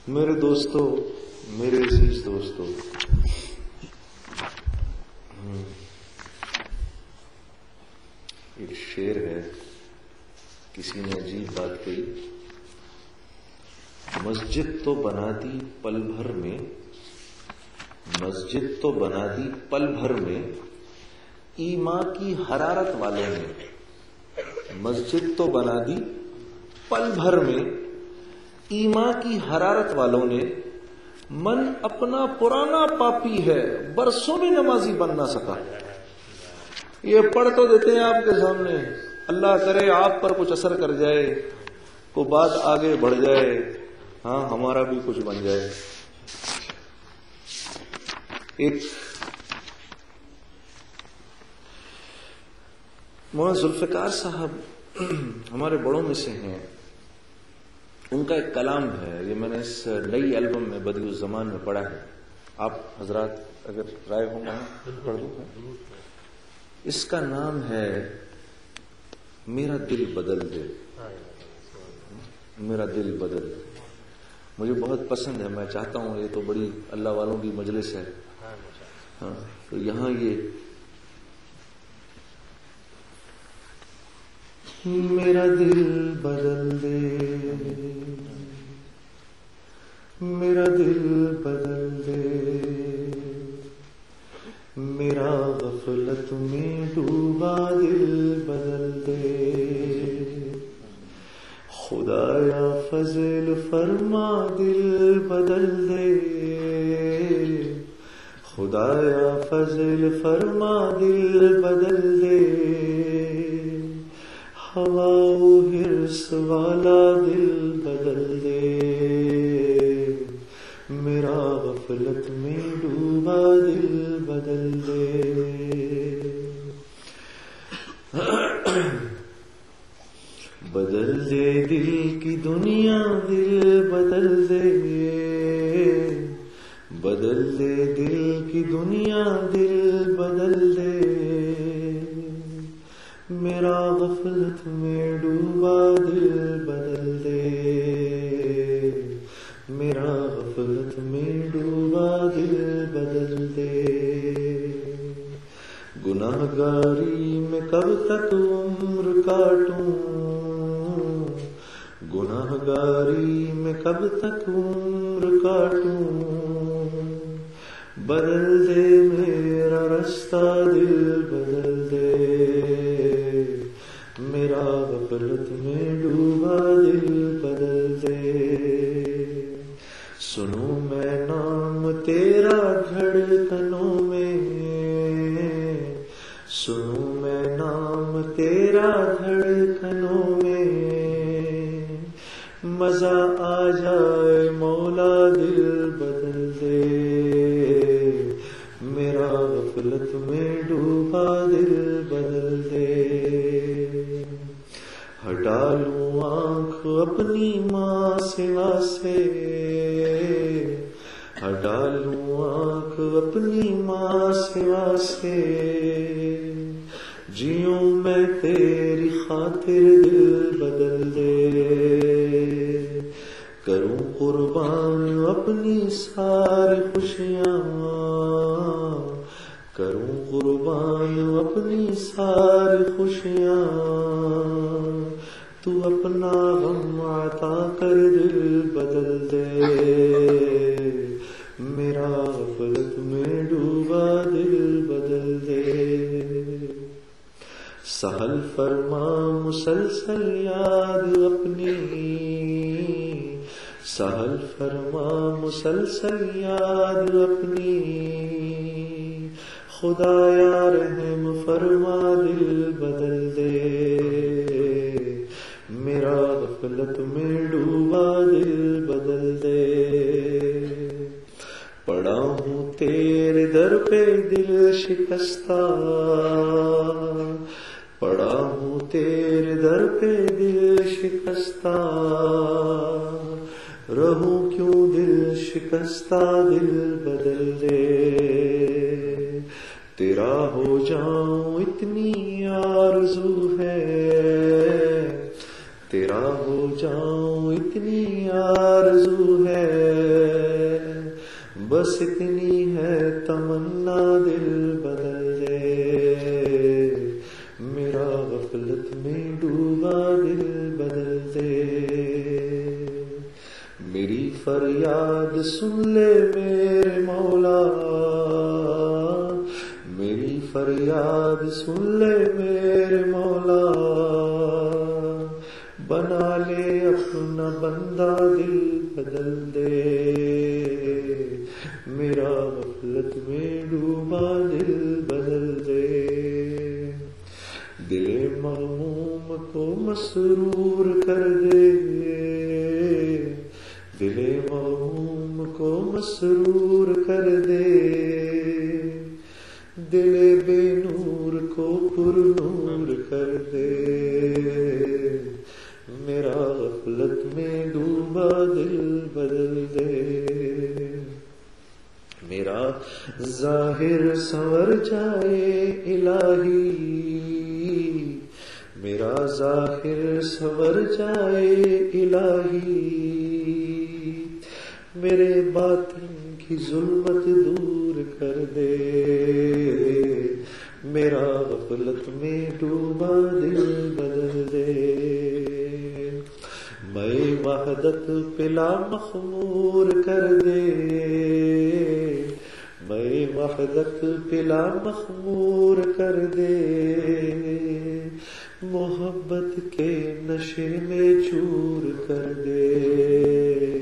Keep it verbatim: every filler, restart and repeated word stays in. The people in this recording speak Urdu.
میرے دوستو، میرے عزیز دوستو، ایک شعر ہے، کسی نے عجیب بات کہی، مسجد تو بنا دی پل بھر میں، مسجد تو بنا دی پل بھر میں ایمان کی حرارت والوں نے، مسجد تو بنا دی پل بھر میں ایمان کی حرارت والوں نے، من اپنا پرانا پاپی ہے برسوں میں نمازی بن نہ سکا۔ یہ پڑھ تو دیتے ہیں آپ کے سامنے، اللہ کرے آپ پر کچھ اثر کر جائے، کو بات آگے بڑھ جائے، ہاں ہمارا بھی کچھ بن جائے۔ ایک مولانا ذوالفقار صاحب ہمارے بڑوں میں سے ہیں، ان کا ایک کلام ہے، یہ میں نے اس نئی البم میں بدیع الزمان میں پڑھا ہے، آپ حضرات اگر رائے ہوں وہاں پڑھ دوں۔ اس کا نام ہے میرا دل بدل دے، میرا دل بدل دے۔ مجھے بہت پسند ہے، میں چاہتا ہوں، یہ تو بڑی اللہ والوں کی مجلس ہے، ہاں تو یہاں یہ میرا دل بدل دے، میرا دل بدل دے، میرا غفلت میں ڈوبا دل بدل دے، خدایا فضل فرما دل بدل دے، خدایا فضل فرما دل بدل دے، ہوا و حرص والا دل بدل دے، میرا غفلت میں ڈوبا دل بدل دے، بدل دے دل کی دنیا دل بدل دے، بدل دے دل کی دنیا دل بدل دے، میرا غفلت میں ڈوبا دل بدل دے، میرا غفلت میں ڈوبا دل بدل دے، گناہ گاری میں کب تک عمر کاٹوں، گناہ گاری میں کب تک عمر کاٹوں، بدل دے میرا رستہ دل بدل دے، میرا غفلت میں ڈوبا دل بدل دے، سنوں میں نام تیرا دھڑکنوں میں، سنوں میں نام تیرا دھڑکنوں میں، مزہ آ جائے مولا دل بدل دے، میرا غفلت میں ڈوبا دل بدل دے، ہٹا لوں آنکھ اپنی ماں سوا سے، ہٹا لوں آنکھ اپنی ماں سوا سے، جیوں میں تیری خاطر دل بدل دے، کروں قربان اپنی ساری خوشیاں، کروں قربان اپنی ساری خوشیاں، تو اپنا غم عطا کر دل بدل دے، میرا غفلت میں ڈوبا دل بدل دے، سہل فرما مسلسل یاد اپنی، سہل فرما مسلسل یاد اپنی، خدایا رحم فرما دل بدل دے، میرا غفلت میں ڈوبا دل بدل دے، پڑا ہوں تیرے در پہ دل شکستہ، پڑا ہوں تیرے در پہ دل شکستہ، رہوں کیوں دل شکستہ دل بدل دے، تیرا ہو جاؤں اتنی آرزو ہے، تیرا ہو جاؤں اتنی آرزو ہے، بس اتنی ہے تمنا دل بدل دے، میرا غفلت میں ڈوبا دل بدل دے، میری فریاد سن لے میرے مولا، میری فریاد سن لے میرے مولا، بنا لے اپنا بندہ دل بدل دے، میرا غفلت میں ڈوبا دل بدل دے، دل مغموم کو مسرور کر دے، دل مغموم کو مسرور کر دے، دل بے نور کو پر نور کر دے، میرا غفلت میں ڈوبا دل بدل دے، میرا ظاہر سنور جائے الہی، میرا ظاہر سنور جائے الہی، میرے باطن کی ظلمت دور کر دے، میرا غفلت میں ڈوبا دل بدل دے، میں وحدت پلا مخمور کر دے، میں وحدت پلا مخمور کر دے، محبت کے نشے میں چور کر دے،